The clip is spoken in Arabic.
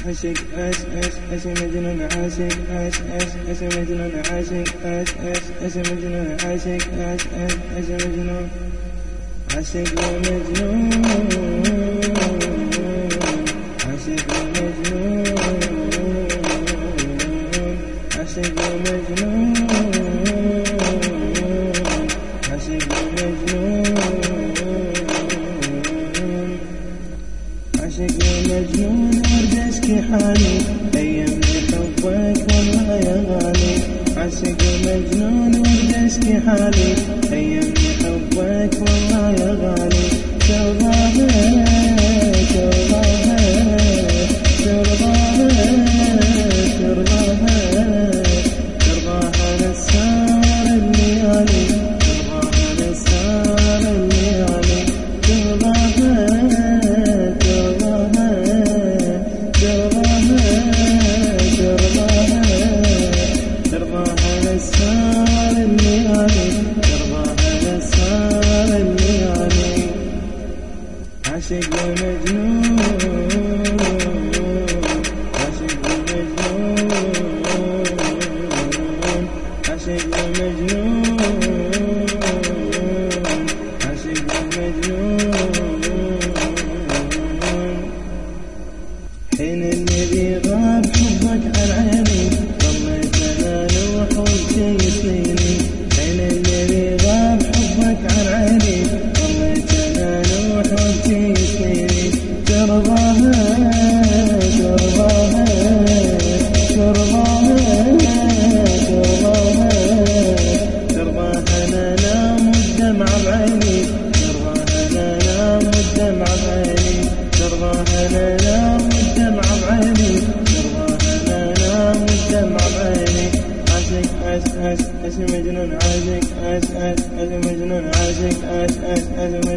عاشق عاش عاش عاش مجنون عاشق عاش عاش عاش مجنون عاشق عاش عاش عاش مجنون عاشق عاش عاش عاش مجنون عاشق ومجنون عاشق ومجنون عاشق ومجنون عاشق ومجنون عاشق ومجنون ورد اشكي حالي ايام حبك والله يا غالي عاشق ومجنون ورد اشكي حالي ايام حبك والله يا غالي ترضاها ترضاها ترضاها ترضاها ترضاها نسار الليالي ترضاها نسار الليالي ترضاها ترضاها ترضاها ترضاها ترضاها نسار الليالي ترضاها نسار الليالي عاشق ومجنون عاشق ومجنون عاشق ومجنون عاشق ومجنون حين الذي غاب حبك عن عيني ضليت انا لوح وانت يسليني حين الذي غاب حبك عن عيني ضليت انا لوح وانت يسليني ترضاها ترضاها ترضاها ترضاها ترضاها انا نام والدمع بعيني ترضاها انا نام والدمع بعيني ترضاها انا نام والدمع بعيني ترضاها انا نام والدمع بعيني عاشق عاش عاش عاش مجنون عاشق عاش عاش عاش مجنون عاشق عاش عاش عاش